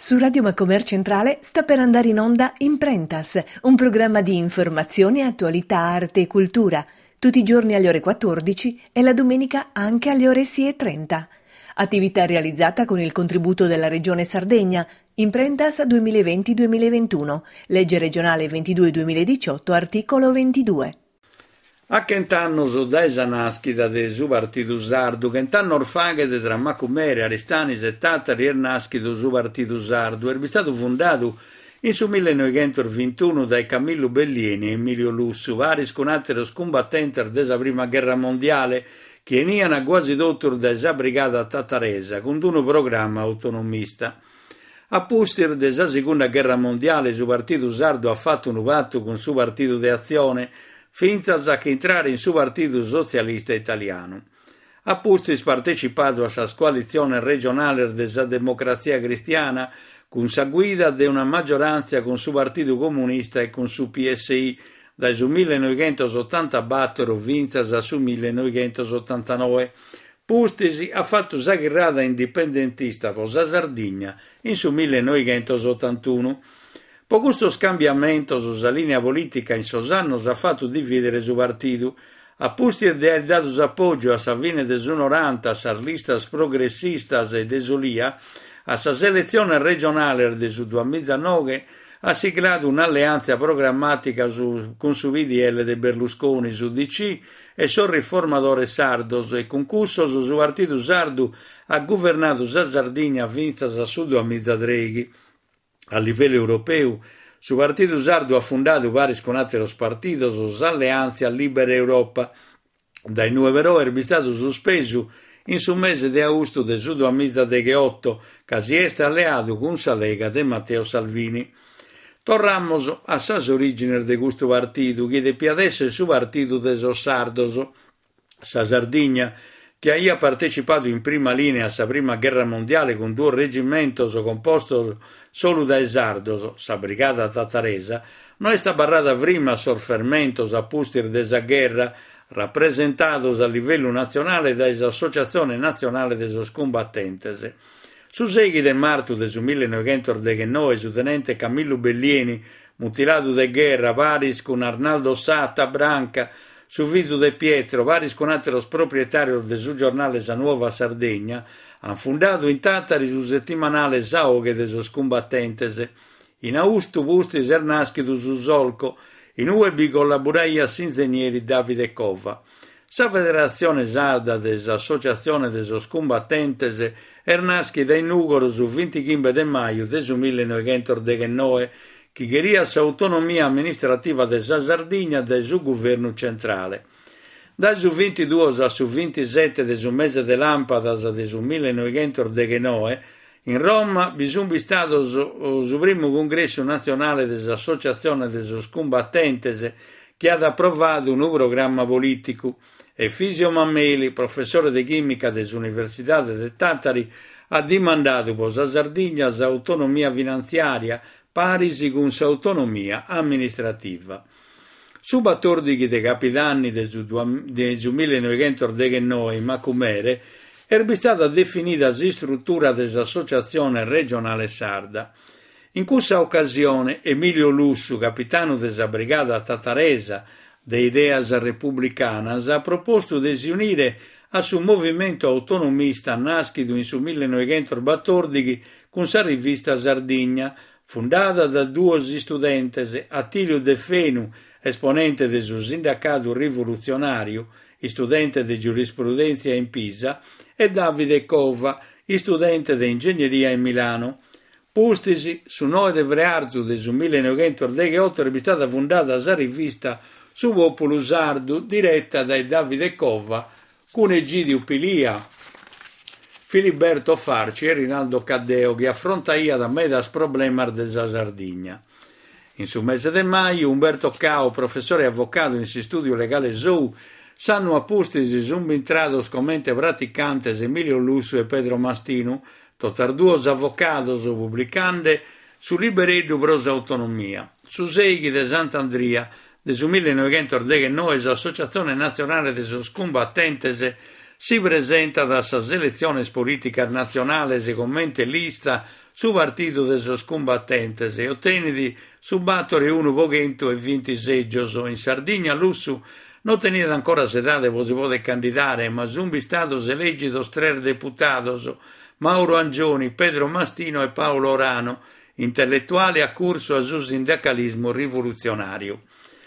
Su Radio Macomer Centrale sta per andare in onda Imprentas, un programma di informazione, attualità, arte e cultura, tutti i giorni alle ore 14 e la domenica anche alle ore 6:30. Attività realizzata con il contributo della Regione Sardegna, Imprentas 2020-2021, legge regionale 22-2018, articolo 22. A Kentanno dai Zanaschida de Zubartidu Sardu, Kentanno orfaghe de tra Macumere, Aristanis e Tatari Ernaschidu Zubartidu Sardu, è stato fondato in su 1921 dai Camillo Bellieni e Emilio Lussu, vari con altri combattenti della prima guerra mondiale, che veniano quasi dottor da brigata tataresa, con un programma autonomista. A pustir della seconda guerra mondiale, il partito sardo ha fatto un patto con il suo partito di azione, finza a che entrare in suo partito socialista italiano. Ha pustis partecipato a sa coalizione regionale della democrazia cristiana, con sa guida di una maggioranza con suo partito comunista e con suo PSI, dai su 1984 vinzas a su 1989. Pustisi ha fatto sa guerrata indipendentista con la Sardegna in su 1981. Per questo scambiamento sulla linea politica in Sosanno ha fatto dividere su partito. A pustir di aver dato appoggio a Savine desunoranta, a listas progressistas e desolia, a sa selezione regionale del 2019 ha siglato un'alleanza programmatica con su VDL de Berlusconi su DC e sul riformatore sardo e concurso su partito sardo ha governato la Sardegna vinzas a sud a Mizzadreghi. A livello europeo, su partito sardo ha fondato vari con altri partiti su alleanze Libera Europa. Dai nuovi è stato sospeso in su mese di agosto del sud a Mizzadreghi 8, che si è alleato con la Lega di Matteo Salvini. Tornamos a sas origini di questo partito, che più adesso è su partito de sardos, sa Sardegna, che ha partecipato in prima linea alla prima guerra mondiale con due regimentos composto solo dai sardos, sa brigata tataresa, non è stata barrata prima sorfermentos a pustir della guerra, rappresentados a livello nazionale dalle associazioni nazionali dei combattentes. Su segui del marzo del 1919, su tenente Camillo Bellieni, mutilato de guerra, varis con Arnaldo Satta, Branca, su viso de Pietro, varis con altri proprietari del suo giornale La Nuova Sardegna, hanno fondato in Tattari su settimanale Saoghe de combattentes. In augusto bustis Ernaschidu su Solco, in uebi collaborai a ingegneri Davide Cova. Sa federazione sarda dell'associazione dei combattentes Ernaschi da inugoro su 25 de maio del 1919, che queria sa autonomia amministrativa della Sardegna del suo governo centrale. Dal su 22 a su 27 del mese de Lampadas del 1919, in Roma bisogna stato su primo congresso nazionale dell'associazione dei combattentes che ha approvato un nuovo programma politico. Efisio Mammeli, professore di chimica dell'Università de Tattari, ha demandato per la Sardegna autonomia finanziaria parisi con autonomia amministrativa. Su 14 dei capitanni del 1919 in Macumere è stata definita la struttura dell'Associazione regionale sarda. In questa occasione Emilio Lussu, capitano della brigata tataresa de Ideas Republicanas, ha proposto di si unire a su movimento autonomista nascido in su 1914 con sa rivista Sardegna, fondata da due studentes, Attilio De Fenu, esponente del suo sindacato rivoluzionario, studente di giurisprudenza in Pisa, e Davide Cova, studente di ingegneria in Milano. Pustisi, su 9 de Vrearzu del 1918 è stata fondata la rivista su popolo sardo, diretta da Davide Cova, con Egidio Pilia, Filiberto Farci e Rinaldo Caddeo, che affrontaia da medas problemas della Sardegna. In su mese de maio, Umberto Cao, professore e avvocato in si studio legale ZOU, sanno appustisi sumbintrados comente praticantes Emilio Lussu e Pedro Mastino, totar duos avvocados pubblicande su liberedo pros autonomia. Su seghi de Sant'Andria, del 1919 l'Associazione Nazionale dei Combattentes si presenta da sa selezione politica nazionale con mente lista su partito de sos combattentes e ottenidi su battere 120 seggios. In Sardegna Lussu non tenida ancora sedade po si può candidare, ma zumbi stados eleggidos 3 deputados, Mauro Angioni, Pedro Mastino e Paolo Orano, intellettuali a corso a su sindacalismo rivoluzionario.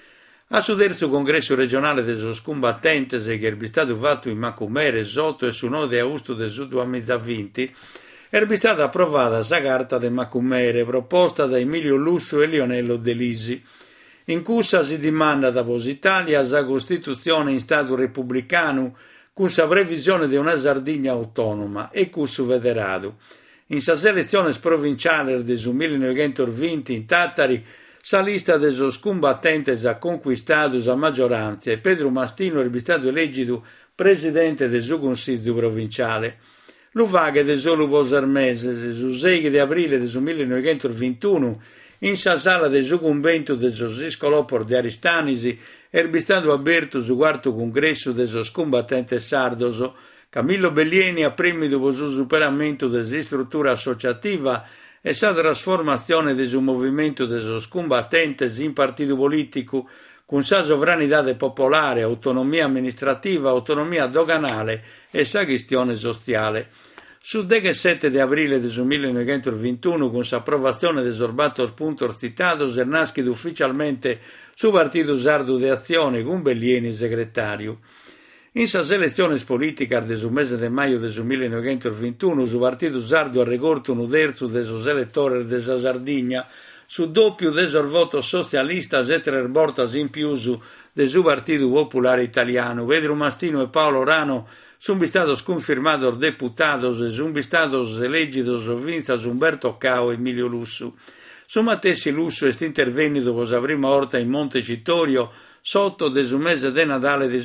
A su terzo congresso regionale de sos combattentes che è stato fatto in Macumere, sotto e su 9 agosto del 2020, è stata approvata la carta de Macumere proposta da Emilio Lussu e Lionello De Lisi. In cussa si dimanda da Positalia la Costituzione in Stato repubblicano con la previsione di una Sardegna autonoma e con su federato. In sa selezione provinciale del 1920 in Tattari sa lista de sos combattentes ha conquistato la maggioranza e Pedro Mastino è stato elegito presidente del suo consiglio provinciale. Lo vaghe de solo posarmese, su 6 di aprile del 1921, in sa sala del suo convento del Sosiscolopor di Aristanisi, è stato aperto su quarto congresso del sos combattentes sardoso. Camillo Bellieni ha primi dopo il superamento della struttura associativa e sa trasformazione del suo movimento dei sos combattentes in partito politico con sa sovranità popolare, autonomia amministrativa, autonomia doganale e sa gestione sociale. Su 17 di aprile del 1921, con l'approvazione del sorbato punto citato, è nascido ufficialmente su Partito Sardo de Azione con Bellieni segretario. In sa selezione politica del mese di maggio del 1921, su Partito Sardo ha recorto un terzo dei suoi elettori della Sardegna, su doppio del voto socialista e 3 volte in più del suo Partito Popolare Italiano. Pedro Mastino e Paolo Orano sono stati confermati deputados e sono stati eletti vinza Umberto Cao e Emilio Lussu. Su Mattessi Lussu è intervenuto dopo la prima volta in Montecitorio sotto del mese di Natale del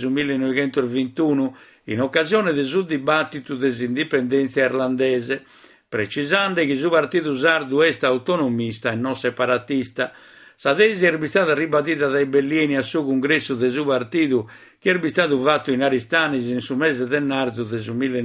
1921 in occasione del suo dibattito dell'indipendenza irlandese, precisando che il suo partito sardo è autonomista e non separatista. Sa tesi è stata ribadita dai Bellieni al suo congresso del suo partito che è stato fatto in Aristanis in su mese del marzo del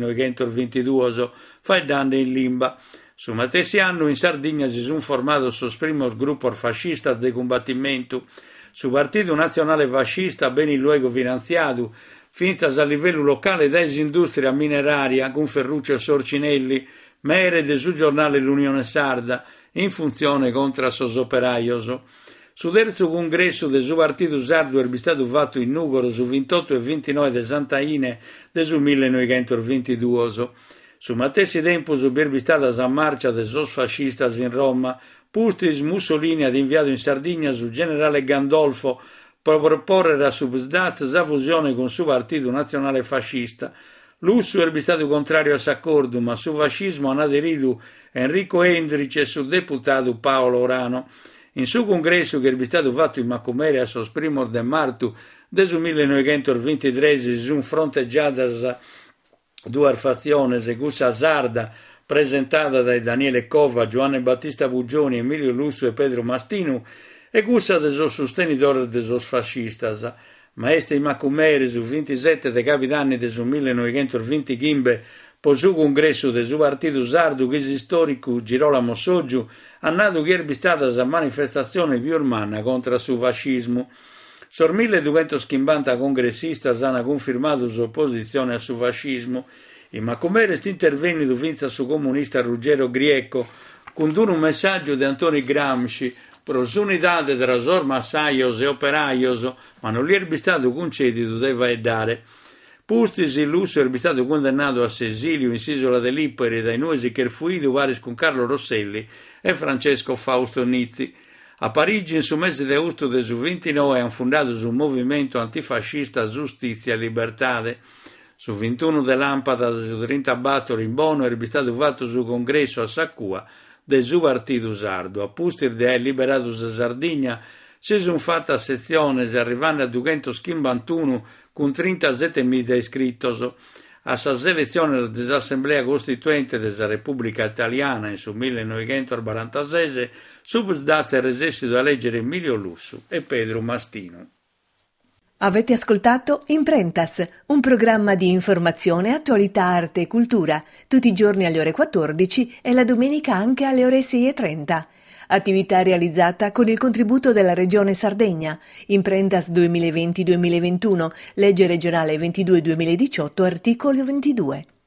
1922, faidando in Limba. Su matessi anno in Sardegna si sono formato sos primo gruppo fascista de combattimento. Su partito nazionale fascista ben in luogo finanziato, finza a livello locale da industria mineraria con Ferruccio Sorcinelli, mere del suo giornale L'Unione Sarda, in funzione contro sos operaios. Su terzo congresso del suo partito sardo è stato fatto in Nugoro su 28 e 29 de Santaine del 1922. Su matessi tempo è stata la marcia dei sos fascistas in Roma, Pustis Mussolini ha inviato in Sardegna su generale Gandolfo per proporre la subsdaz la fusione con suo partito nazionale fascista. Lussu è stato contrario a s'accordo, ma su fascismo hanno aderito Enrico Endrich e su deputato Paolo Orano. In suo congresso che è stato fatto in Macumere a sos primo de marzo del 1923 si sono fronteggiate due fazioni, segussa sarda, presentata da Daniele Cova, Giovanni Battista Bugioni, Emilio Lussu e Pedro Mastino, e gussa dei suoi sostenitori dei suoi fascistas. Maestri Macumere su 27 de capitanni del 1920 Gimbe, po su congresso del suo partito sardo, che storico Girolamo Soggiu, ha nato che è stata la manifestazione più umana contro il fascismo. Sor 1250 congressistas hanno confermato la sua opposizione al fascismo. In Macumere è intervenuto vinza su comunista Ruggero Griecco con un messaggio di Antonio Gramsci per l'unità tra sor massaios e operaios, ma non gli è stato concesso deve dare. Pustis il Lussu è stato condannato a esilio in Isola dell'Ipperi dai nuosi che fuido varis con Carlo Rosselli e Francesco Fausto Nizzi. A Parigi, in su mese di agosto del 29, hanno fondato un movimento antifascista Giustizia e Libertà. Su 21 de Lampada su 30 battori in Bono è stato fatto su congresso a Sacua del suo partito sardo. A Pustir de liberato sa Sardegna si sono fatta sezione arrivando a 251 con 37.000 iscritti. A sa selezione dell'Assemblea Costituente della Repubblica Italiana in su 1946 subsdazza il esercito a leggere Emilio Lussu e Pedro Mastino. Avete ascoltato Imprentas, un programma di informazione, attualità, arte e cultura, tutti i giorni alle ore 14 e la domenica anche alle ore 6:30. Attività realizzata con il contributo della Regione Sardegna. Imprentas 2020-2021, legge regionale 22-2018, articolo 22.